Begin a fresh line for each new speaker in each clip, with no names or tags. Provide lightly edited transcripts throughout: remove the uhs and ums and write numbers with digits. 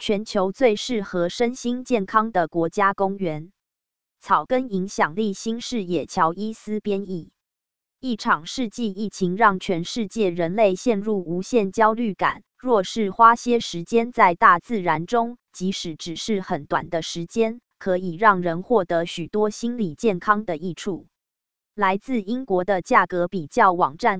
全球最适合身心健康的国家公园。草根影响力新视野乔伊斯编译。一场世纪疫情让全世界人类陷入无限焦虑感，若是花些时间在大自然中，即使只是很短的时间，可以让人获得许多心理健康的益处。来自英国的价格比较网站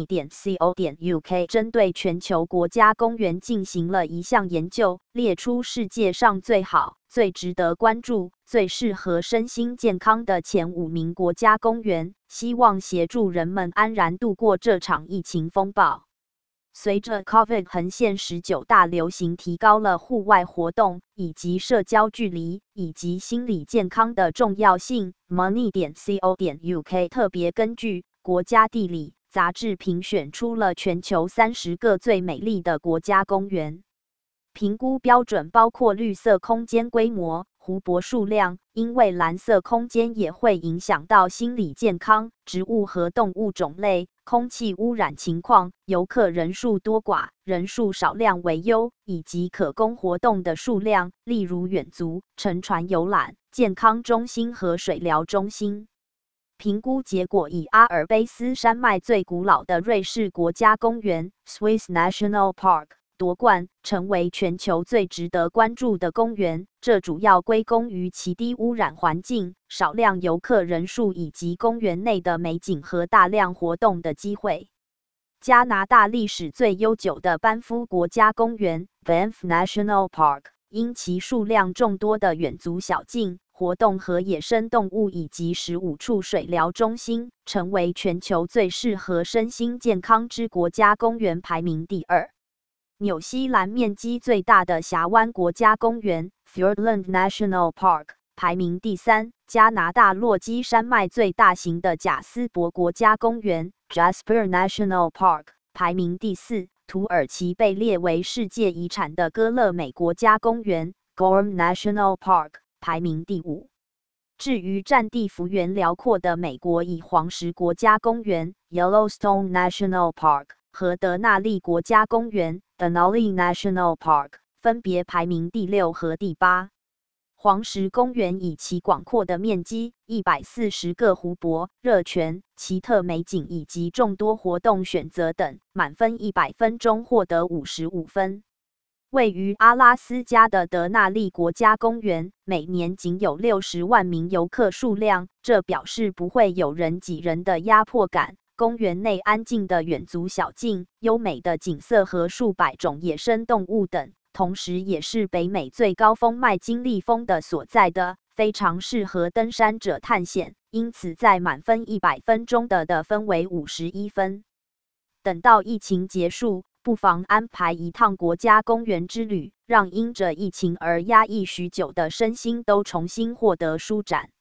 money.co.uk 针对全球国家公园进行了一项研究，列出世界上最好、最值得关注、最适合身心健康的前5名国家公园，希望协助人们安然度过这场疫情风暴。随着 COVID 横线19大流行，提高了户外活动以及社交距离以及心理健康的重要性。money.co.uk 特别根据国家地理杂志评选出了全球30个最美丽的国家公园。评估标准包括绿色空间规模、湖泊数量，因为蓝色空间也会影响到心理健康、植物和动物种类、空气污染情况、游客人数多寡、人数少量为优，以及可供活动的数量，例如远足、乘船游览、健康中心和水疗中心。评估结果以阿尔卑斯山脉最古老的瑞士国家公园 Swiss National Park 夺冠，成为全球最值得关注的公园。这主要归功于其低污染环境、少量游客人数以及公园内的美景和大量活动的机会。加拿大历史最悠久的班夫国家公园 Banff National Park 因其数量众多的远足小径、活动和野生动物以及15处水疗中心，成为全球最适合身心健康之国家公园，排名第2。纽西兰面积最大的峡湾国家公园 Fiordland National Park 排名第3。加拿大落基山脉最大型的贾斯伯国家公园 Jasper National Park 排名第4。土耳其被列为世界遗产的哥勒美国家公园 Gorm National Park 排名第5。至于占地幅员辽阔的美国以黄石国家公园 Yellowstone National Park 和德纳利国家公园 Denali National Park 分别排名第6和第8。黄石公园以其广阔的面积、140个湖泊、热泉、奇特美景以及众多活动选择等，满分100分中获得55分。位于阿拉斯加的德纳利国家公园，每年仅有60万名游客数量，这表示不会有人挤人的压迫感。公园内安静的远足小径、优美的景色和数百种野生动物等，同时也是北美最高峰麦金利峰的所在的，非常适合登山者探险，因此在满分100分中的得分为51分。等到疫情结束，不妨安排一趟国家公园之旅，让因着疫情而压抑许久的身心都重新获得舒展。